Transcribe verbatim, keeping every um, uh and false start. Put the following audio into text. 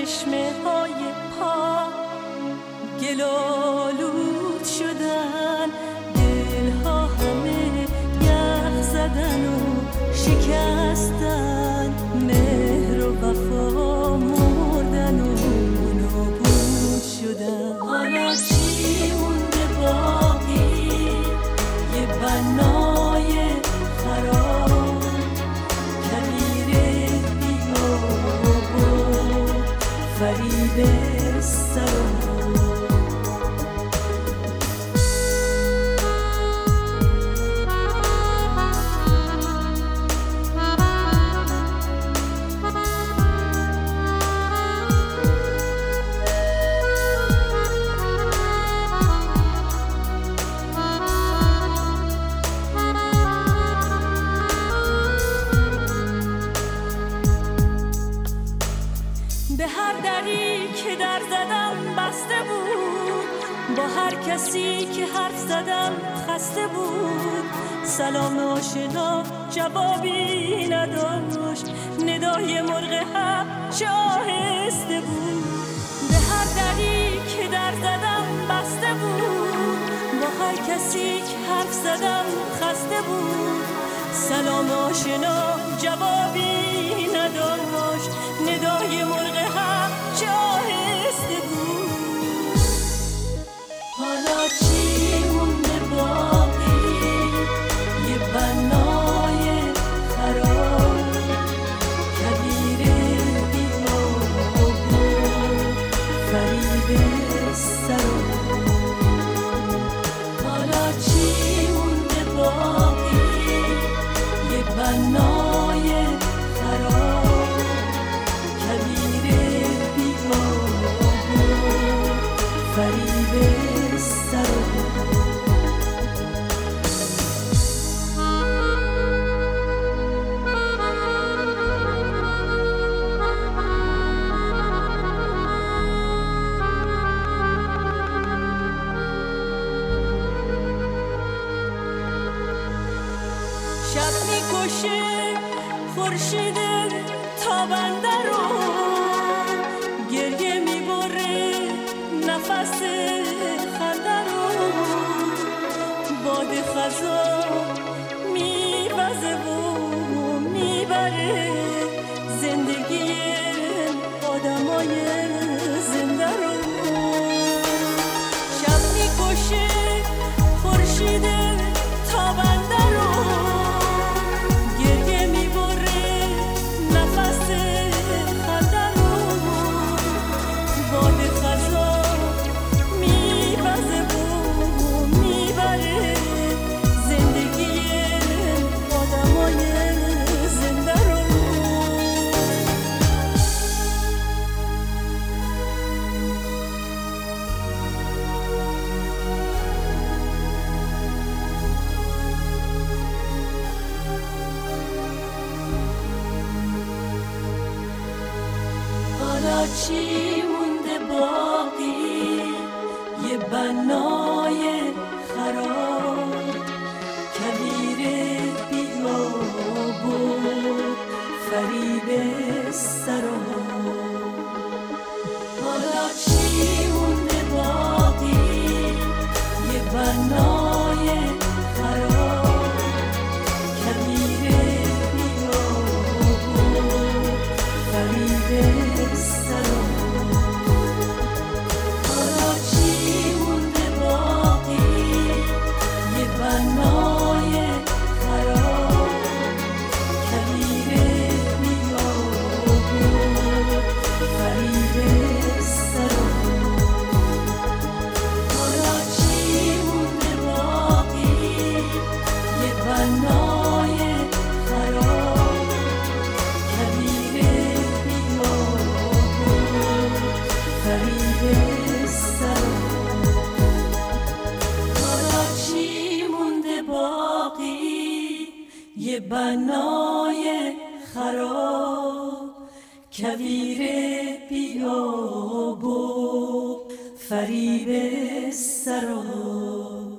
چشمه های پا گلالود شدن، دلها همه یخ زدن و شکستن، مهر و وفا مردن و نابود شدن. حالا چی مونده باقی؟ یه بنای خراب، کویر بی‌آب و فریب سراب. به هر دری که در زدم بسته بود، با هر کسی که حرف زدم خسته بود. سلام آشنا جوابی نداشت، ندای مرغ حق چه آهسته بود. به هر دری که در زدم بسته بود، با هر کسی که حرف زدم خسته بود. سلام آشنا جوابی نداشت، ندای مرغ حق چه آهسته بود. حالا چی مونده باقی؟ یه بنای خراب، کویر بی‌آب و فریب سراب. حالا چی مونده باقی؟ یه بنای خراب، کویر بی‌آب و فریب سراب. شب میکشه خورشید تابنده رو، گریه میبره نفس خنده رو. باد خزان میوزه و میبره زندگی آدمای زنده رو. شب میکشه خورشید تابنده رو، گریه میبره نفس خنده رو. باد خزان میوزه و میبره زندگی آدمای زنده رو. حالا چی مونده باقی؟ یه بنای خراب، کویر بی‌آب و فریب سراب. حالا چی مونده باقی؟ یه بنای خراب، کویر بی‌آب و فریب سراب. حالا چی مونده باقی؟ یه بنای خراب، کویر بی‌آب و فریب سراب. حالا چی مونده باقی؟ یه بنای خراب، کویر بی‌آب و فریب سراب. حالا چی مونده باقی؟ یه بنای خراب، کویر بی‌آب و فریب سراب.